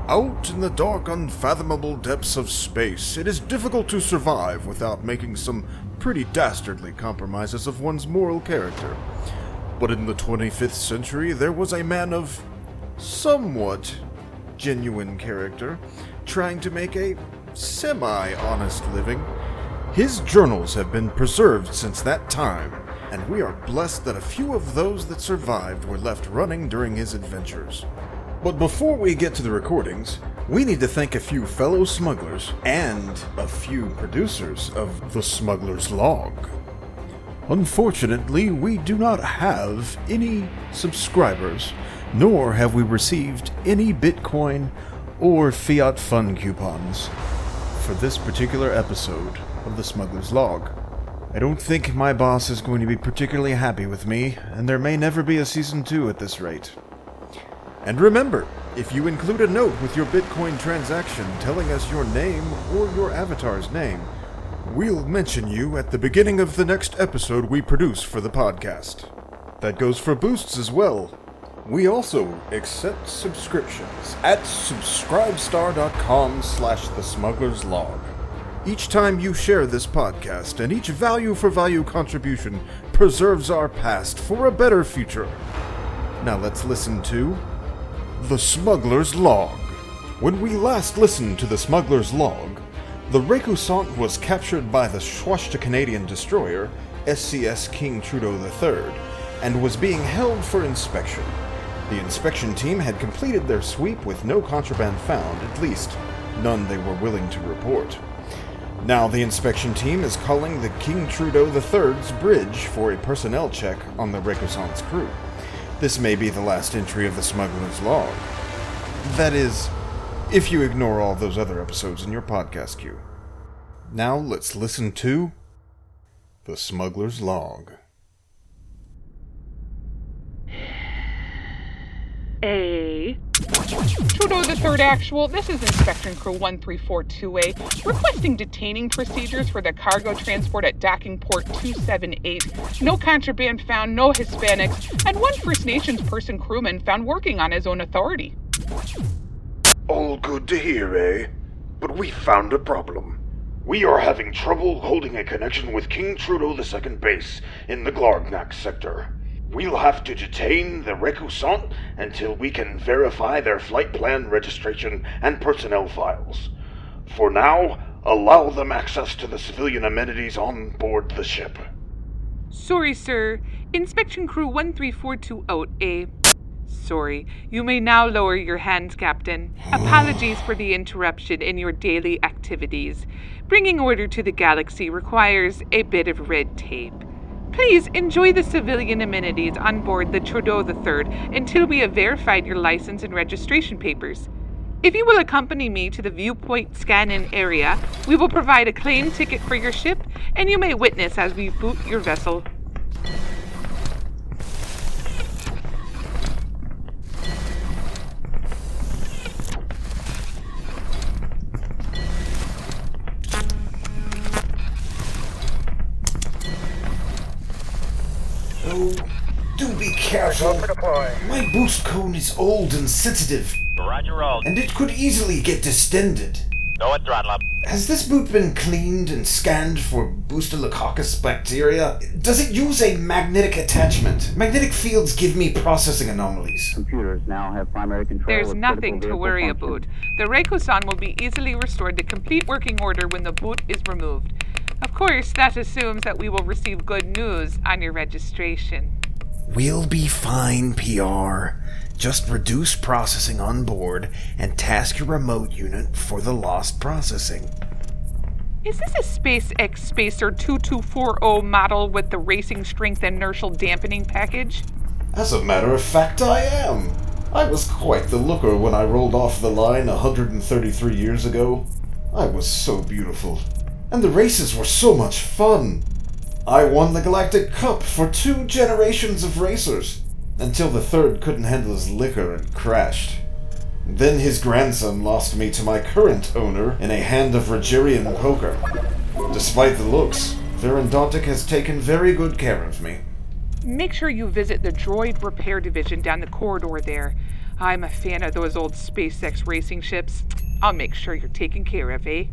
Out in the dark, unfathomable depths of space, it is difficult to survive without making some pretty dastardly compromises of one's moral character. But in the 25th century, there was a man of somewhat genuine character trying to make a semi-honest living. His journals have been preserved since that time, and we are blessed that a few of those that survived were left running during his adventures. But before we get to the recordings, we need to thank a few fellow smugglers and a few producers of The Smuggler's Log. Unfortunately, we do not have any subscribers, nor have we received any Bitcoin or Fiat Fund coupons for this particular episode of The Smuggler's Log. I don't think my boss is going to be particularly happy with me, and there may never be a Season 2 at this rate. And remember, if you include a note with your Bitcoin transaction telling us your name or your avatar's name, we'll mention you at the beginning of the next episode we produce for the podcast. That goes for boosts as well. We also accept subscriptions at subscribestar.com/thesmugglerslog. Each time you share this podcast, and each value-for-value contribution preserves our past for a better future. Now let's listen to The Smuggler's Log. When we last listened to The Smuggler's Log, the Recusant was captured by the Schwasta Canadian destroyer, SCS King Trudeau III, and was being held for inspection. The inspection team had completed their sweep with no contraband found, at least none they were willing to report. Now the inspection team is calling the King Trudeau III's bridge for a personnel check on the Recusant's crew. This may be the last entry of the Smuggler's Log. That is, if you ignore all those other episodes in your podcast queue. Now let's listen to The Smuggler's Log. Trudeau III Actual, this is Inspection Crew 1342A, requesting detaining procedures for the cargo transport at Docking Port 278. No contraband found, no Hispanics, and one First Nations person crewman found working on his own authority. All good to hear, eh? But we found a problem. We are having trouble holding a connection with King Trudeau II base in the Glargnac sector. We'll have to detain the Recusant until we can verify their flight plan registration and personnel files. For now, allow them access to the civilian amenities on board the ship. Sorry, sir. Inspection Crew 13420A. Sorry. You may now lower your hands, Captain. Apologies for the interruption in your daily activities. Bringing order to the galaxy requires a bit of red tape. Please enjoy the civilian amenities on board the Trudeau III until we have verified your license and registration papers. If you will accompany me to the viewpoint scan-in area, we will provide a claim ticket for your ship, and you may witness as we boot your vessel. Oh, do be careful. My boost cone is old and sensitive. Roger, roll. And it could easily get distended. Go at throttle up. Has this boot been cleaned and scanned for Boostelococcus bacteria? Does it use a magnetic attachment? Magnetic fields give me processing anomalies. Computers now have primary control. There's of nothing critical to worry vehicle about. The Recusant will be easily restored to complete working order when the boot is removed. Of course, that assumes that we will receive good news on your registration. We'll be fine, PR. Just reduce processing on board and task your remote unit for the lost processing. Is this a SpaceX Spacer 2240 model with the racing strength inertial dampening package? As a matter of fact, I am. I was quite the looker when I rolled off the line 133 years ago. I was so beautiful. And the races were so much fun. I won the Galactic Cup for 2 generations of racers, until the third couldn't handle his liquor and crashed. Then his grandson lost me to my current owner in a hand of Rogerian poker. Despite the looks, Verendontic has taken very good care of me. Make sure you visit the Droid Repair Division down the corridor there. I'm a fan of those old SpaceX racing ships. I'll make sure you're taken care of, eh?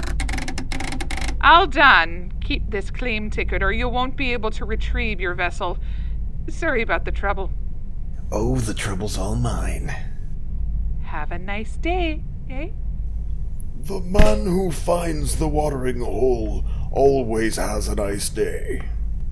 All done. Keep this claim ticket or you won't be able to retrieve your vessel. Sorry about the trouble. Oh, the trouble's all mine. Have a nice day, eh? The man who finds the watering hole always has a nice day.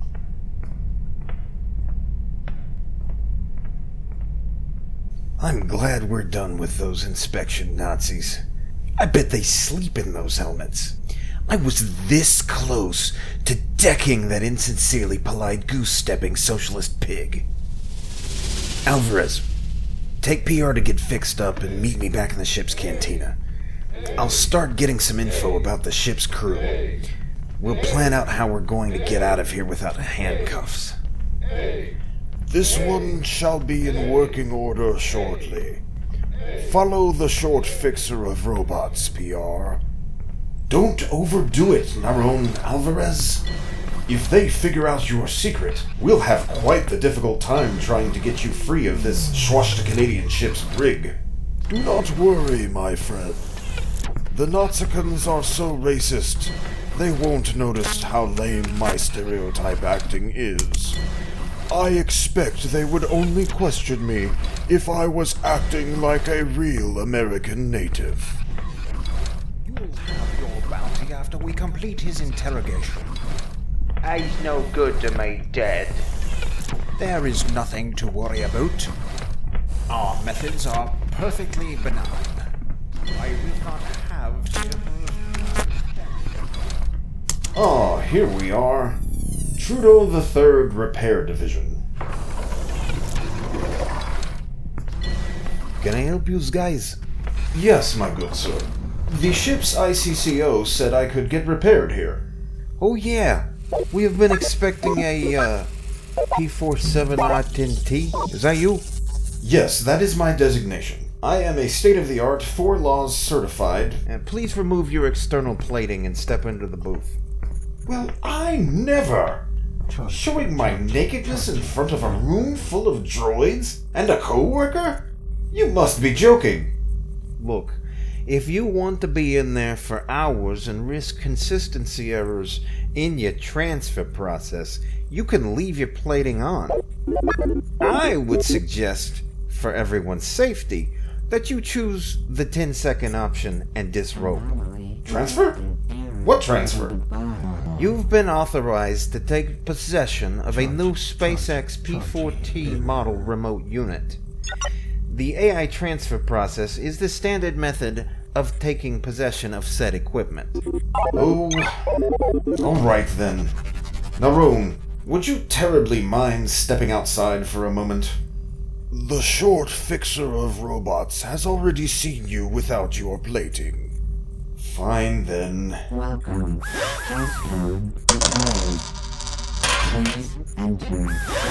I'm glad we're done with those inspection Nazis. I bet they sleep in those helmets. I was this close to decking that insincerely polite goose-stepping socialist pig. Alvarez, take PR to get fixed up and meet me back in the ship's cantina. I'll start getting some info about the ship's crew. We'll plan out how we're going to get out of here without handcuffs. This one shall be in working order shortly. Follow the short fixer of robots, PR. Don't overdo it, Naron Alvarez. If they figure out your secret, we'll have quite the difficult time trying to get you free of this Schwasta-Canadian ship's rig. Do not worry, my friend. The Nazicans are so racist, they won't notice how lame my stereotype acting is. I expect they would only question me if I was acting like a real American native. You'll have your bounty after we complete his interrogation. He's no good to me dead. There is nothing to worry about. Our methods are perfectly benign. I will not have... Ah, here we are. Trudeau the 3rd Repair Division. Can I help you guys? Yes, my good sir. The ship's ICCO said I could get repaired here. Oh yeah, we have been expecting a P47R10T. Is that you? Yes, that is my designation. I am a state-of-the-art 4 laws certified. And please remove your external plating and step into the booth. Well, I never! Showing my nakedness in front of a room full of droids and a co-worker? You must be joking. Look, if you want to be in there for hours and risk consistency errors in your transfer process, you can leave your plating on. I would suggest, for everyone's safety, that you choose the 10-second option and disrobe. Transfer? What transfer? You've been authorized to take possession of a new SpaceX P4T model remote unit. The AI transfer process is the standard method of taking possession of said equipment. Oh, alright then. Naron, would you terribly mind stepping outside for a moment? The short fixer of robots has already seen you without your plating. Fine then. Welcome. Passcode deployed. Please enter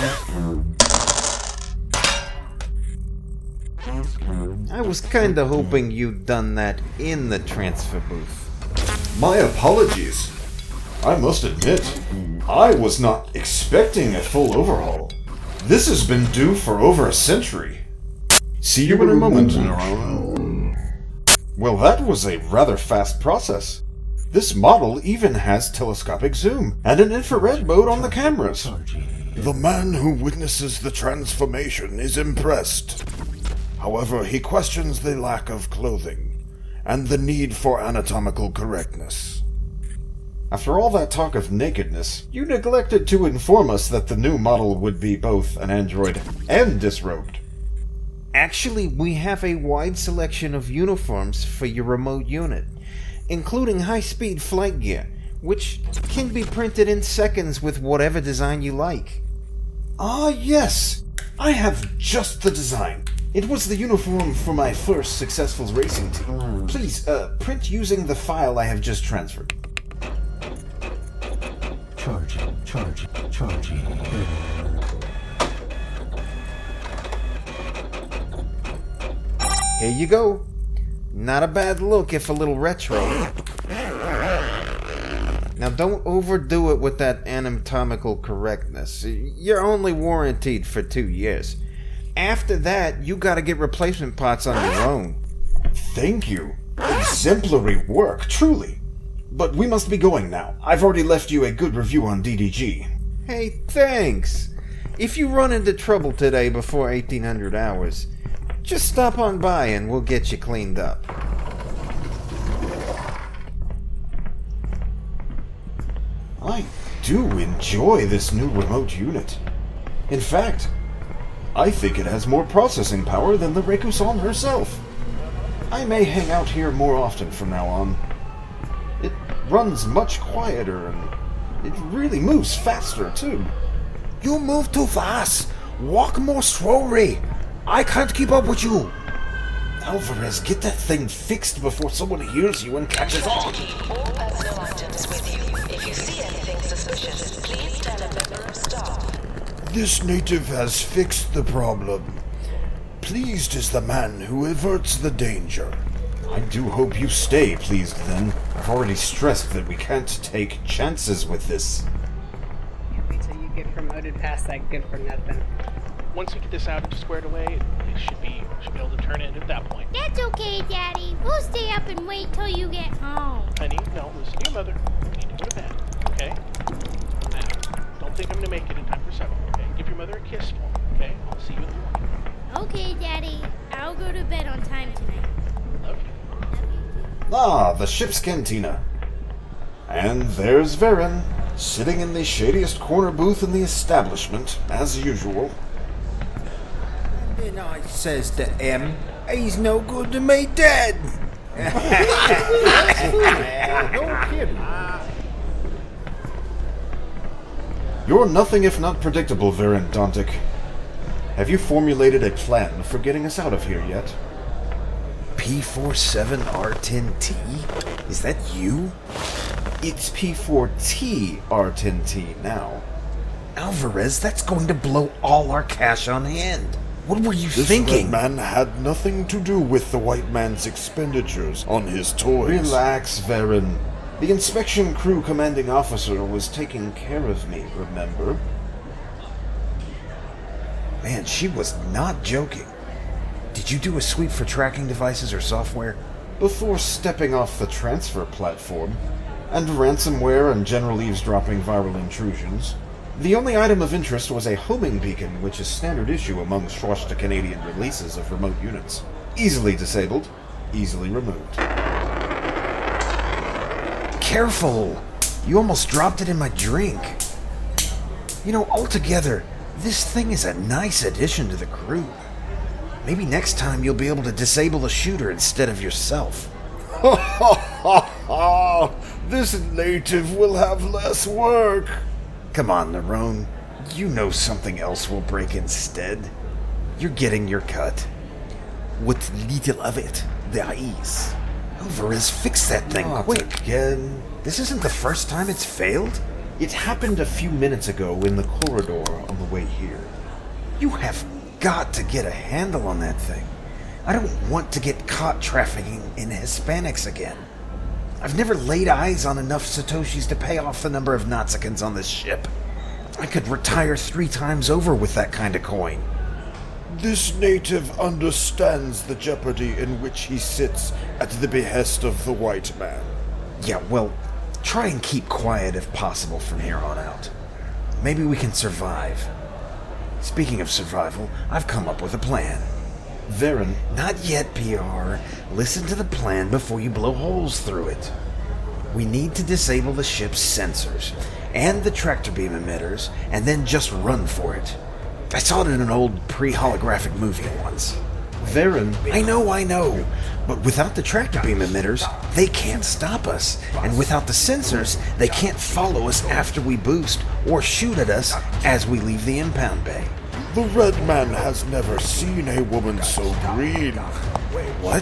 passcode. I was kinda hoping you'd done that in the transfer booth. My apologies. I must admit, I was not expecting a full overhaul. This has been due for over a century. See you in a moment, Naron. Well, that was a rather fast process. This model even has telescopic zoom and an infrared mode on the cameras. The man who witnesses the transformation is impressed. However, he questions the lack of clothing and the need for anatomical correctness. After all that talk of nakedness, you neglected to inform us that the new model would be both an android and disrobed. Actually, we have a wide selection of uniforms for your remote unit, including high-speed flight gear, which can be printed in seconds with whatever design you like. Ah, yes! I have just the design. It was the uniform for my first successful racing team. Please, print using the file I have just transferred. Charging. Here you go. Not a bad look if a little retro. Now don't overdo it with that anatomical correctness. You're only warranted for 2 years. After that, you gotta get replacement parts on your own. Thank you. Exemplary work, truly. But we must be going now. I've already left you a good review on DDG. Hey, thanks. If you run into trouble today before 1800 hours, just stop on by and we'll get you cleaned up. I do enjoy this new remote unit. In fact, I think it has more processing power than the Reikusan herself. I may hang out here more often from now on. It runs much quieter and it really moves faster too. You move too fast. Walk more slowly. I can't keep up with you. Alvarez, get that thing fixed before someone hears you and catches on. Keep all personal items with you. If you see anything suspicious, please tell a member of staff. This native has fixed the problem. Pleased is the man who averts the danger. I do hope you stay pleased then. I've already stressed that we can't take chances with this. Can't wait till you get promoted past that good for nothing. Once we get this out and squared away, it should be able to turn it at that point. That's okay, Daddy. We'll stay up and wait till you get home. Honey, no, listen to your mother. You need to go to bed, okay? Now, don't think I'm gonna make it in time for 7, okay? Give your mother a kiss for me, okay? I'll see you in the morning. Okay, Daddy. I'll go to bed on time tonight. Love you. Ah, the ship's cantina. And there's Varen, sitting in the shadiest corner booth in the establishment, as usual. Then I says to M, he's no good to me dead. No kidding. You're nothing if not predictable, Varen Dontic. Have you formulated a plan for getting us out of here yet? P47R10T? Is that you? It's P4T R10T now. Alvarez, that's going to blow all our cash on hand. What were you This thinking? red man had nothing to do with the white man's expenditures on his toys. Relax, Varen. The inspection crew commanding officer was taking care of me, remember? Man, she was not joking. Did you do a sweep for tracking devices or software? Before stepping off the transfer platform, and ransomware and general eavesdropping viral intrusions, the only item of interest was a homing beacon, which is standard issue among Schwasta Canadian releases of remote units. Easily disabled, easily removed. Careful! You almost dropped it in my drink. You know, altogether, this thing is a nice addition to the crew. Maybe next time you'll be able to disable the shooter instead of yourself. Ha ha ha ha! This native will have less work! Come on, Nerone. You know something else will break instead. You're getting your cut. What little of it there is. Alvarez, fix that thing quick. Again. This isn't the first time it's failed. It happened a few minutes ago in the corridor on the way here. You have got to get a handle on that thing. I don't want to get caught trafficking in Hispanics again. I've never laid eyes on enough Satoshis to pay off the number of Nazicans on this ship. I could retire 3 times over with that kind of coin. This native understands the jeopardy in which he sits at the behest of the white man. Yeah, well, try and keep quiet if possible from here on out. Maybe we can survive. Speaking of survival, I've come up with a plan. Varen. Not yet, PR. Listen to the plan before you blow holes through it. We need to disable the ship's sensors and the tractor beam emitters, and then just run for it. I saw it in an old pre-holographic movie once. Varen. I know. But without the tractor beam emitters, they can't stop us. And without the sensors, they can't follow us after we boost or shoot at us as we leave the impound bay. The red man has never seen a woman so green. What?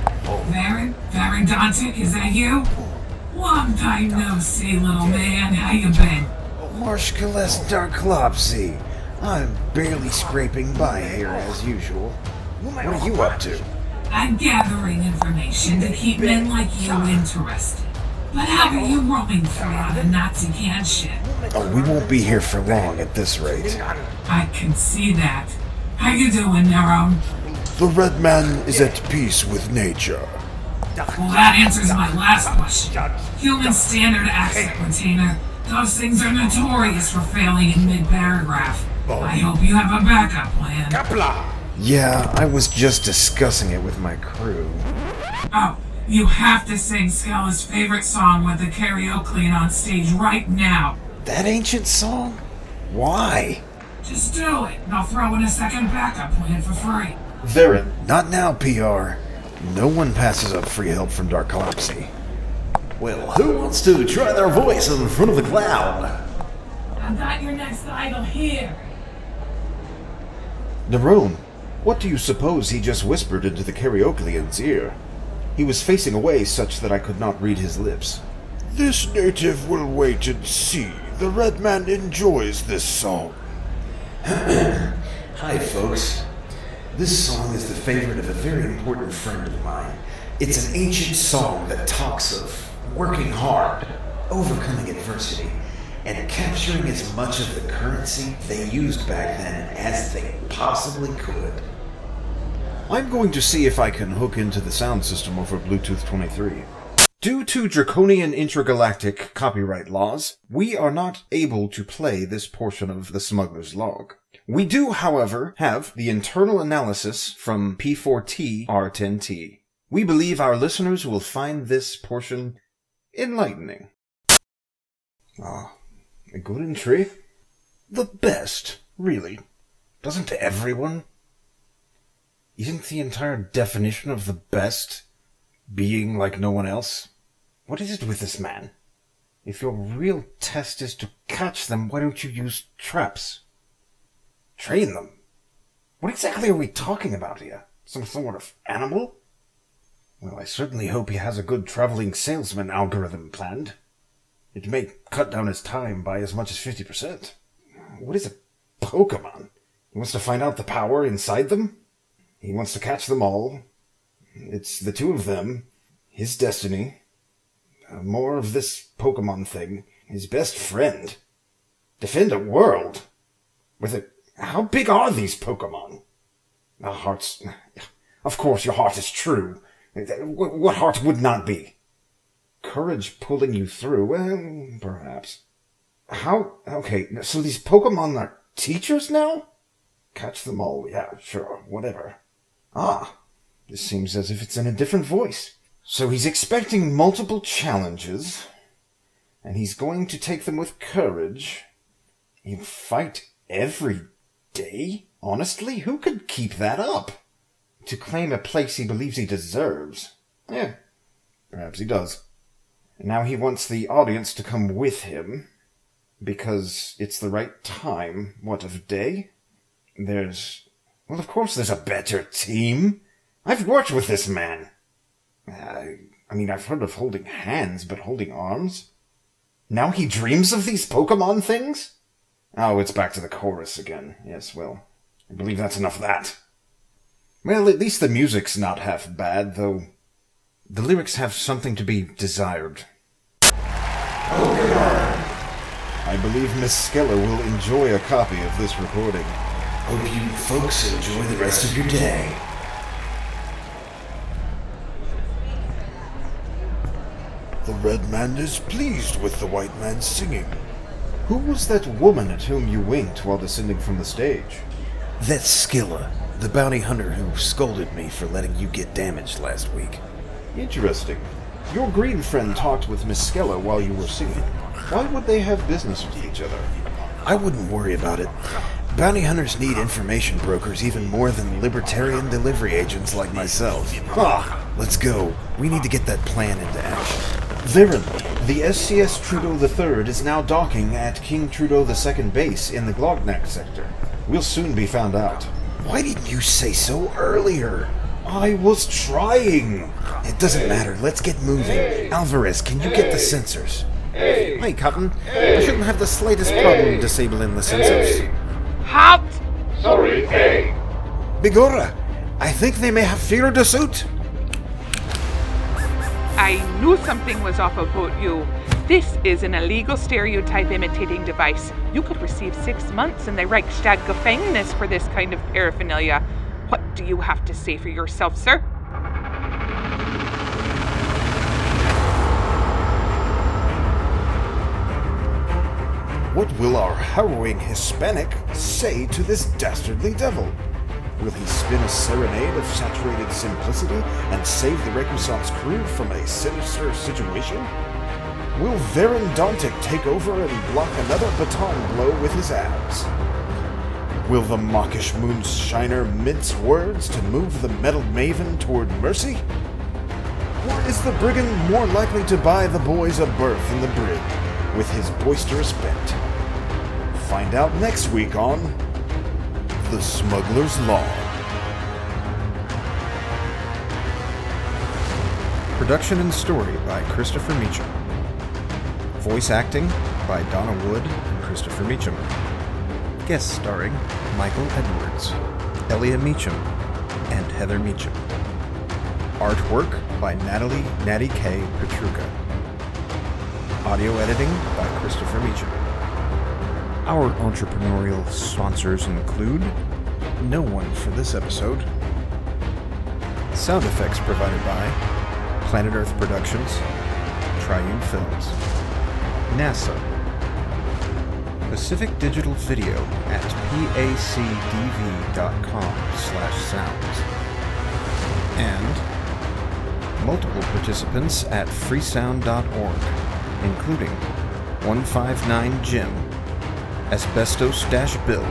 Varen Dontic, is that you? Long time no see, little man. How you been? Marshkalas Darklopsy. I'm barely scraping by here as usual. What are you up to? I'm gathering information to keep men like you interested. But how are you roaming throughout a Nazi can ship? Oh, we won't be here for long at this rate. I can see that. How you doing, Nero? The Red Man is at peace with nature. Well, that answers my last question. Human standard accent retainer. Those things are notorious for failing in mid-paragraph. I hope you have a backup plan. Yeah, I was just discussing it with my crew. Oh, you have to sing Skella's favorite song with the karaoke on stage right now. That ancient song? Why? Just do it, and I'll throw in a second backup plan for free. Varen. Not now, PR. No one passes up free help from Darkolapsy. Well, who wants to try their voice in front of the cloud? I've got your next idol here. Nerone, what do you suppose he just whispered into the Karaoklian's ear? He was facing away such that I could not read his lips. This native will wait and see. The Red Man enjoys this song. Hi, folks. This song is the favorite of a very important friend of mine. It's an ancient song that talks of working hard, overcoming adversity, and capturing as much of the currency they used back then as they possibly could. I'm going to see if I can hook into the sound system over Bluetooth 23. Due to draconian intergalactic copyright laws, we are not able to play this portion of the Smuggler's Log. We do, however, have the internal analysis from P4T R10T. We believe our listeners will find this portion enlightening. A good entry? The best, really. Doesn't everyone? Isn't the entire definition of the best being like no one else? What is it with this man? If your real test is to catch them, why don't you use traps? Train them? What exactly are we talking about here? Some sort of animal? Well, I certainly hope he has a good traveling salesman algorithm planned. It may cut down his time by as much as 50%. What is a Pokemon? He wants to find out the power inside them? He wants to catch them all. It's the two of them. His destiny. More of this Pokemon thing. His best friend. Defend a world. With a... How big are these Pokemon? Our hearts... Of course your heart is true. What heart would not be? Courage pulling you through? Well, perhaps. How... Okay, so these Pokemon are teachers now? Catch them all, yeah, sure, whatever. This seems as if it's in a different voice. So he's expecting multiple challenges, and he's going to take them with courage. He'll fight every day? Honestly, who could keep that up? To claim a place he believes he deserves. Yeah, perhaps he does. Now he wants the audience to come with him, because it's the right time, what of day? Well, of course there's a better team. I've worked with this man. I mean, I've heard of holding hands, but holding arms? Now he dreams of these Pokemon things? Oh, it's back to the chorus again. Yes, well, I believe that's enough of that. Well, at least the music's not half bad, though the lyrics have something to be desired. Pokemon! I believe Miss Skella will enjoy a copy of this recording. Hope you folks enjoy the rest of your day. The Red Man is pleased with the White Man's singing. Who was that woman at whom you winked while descending from the stage? That's Skilla, the bounty hunter who scolded me for letting you get damaged last week. Interesting. Your green friend talked with Miss Skella while you were singing. Why would they have business with each other? I wouldn't worry about it. Bounty hunters need information brokers even more than libertarian delivery agents like myself. Let's go. We need to get that plan into action. Varen, the SCS Trudeau III is now docking at King Trudeau II base in the Glognak sector. We'll soon be found out. Why didn't you say so earlier? I was trying. It doesn't matter. Let's get moving. Alvarez, can you get the sensors? Hey, Captain. I shouldn't have the slightest problem disabling the sensors. Halt! Sorry, hey. Bigora, I think they may have feared a suit. I knew something was off about you. This is an illegal stereotype imitating device. You could receive 6 months in the Reichstag Gefängnis for this kind of paraphernalia. What do you have to say for yourself, sir? What will our harrowing Hispanic say to this dastardly devil? Will he spin a serenade of saturated simplicity and save the Renaissance crew from a sinister situation? Will Varen Dantic take over and block another baton blow with his abs? Will the mawkish moonshiner mince words to move the metal maven toward mercy? Or is the brigand more likely to buy the boys a berth in the brig with his boisterous bent? Find out next week on The Smuggler's Law. Production and story by Christopher Meacham. Voice acting by Donna Wood and Christopher Meacham. Guest starring Michael Edwards, Elia Meacham, and Heather Meacham. Artwork by Natty K. Petruka. Audio editing by Christopher Meacham. Our entrepreneurial sponsors include no one for this episode. Sound effects provided by Planet Earth Productions, Triune Films, NASA, Pacific Digital Video at pacdv.com/sounds, and multiple participants at freesound.org, including 159 Jim, Asbestos-Bill,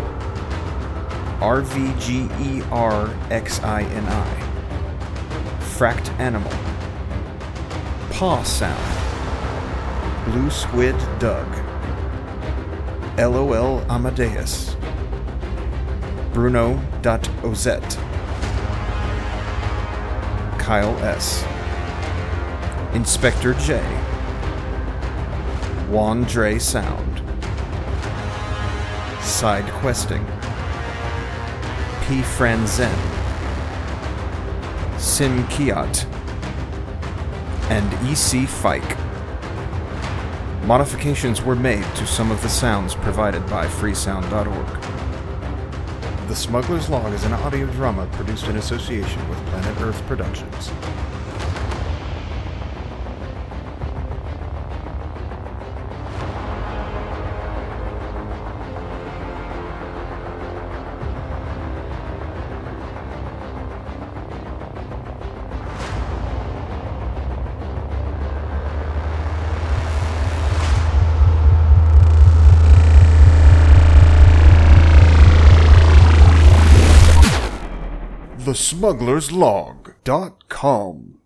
RVGERXINI, Fracked Animal, Paw Sound, Blue Squid Doug, LOL Amadeus, Bruno.Ozette, Kyle S., Inspector J, Juan Dre Sound, Side Questing, P. Franzen, Sim Kiat, and E.C. Fike. Modifications were made to some of the sounds provided by freesound.org. The Smuggler's Log is an audio drama produced in association with Planet Earth Productions. TheSmugglersLog.com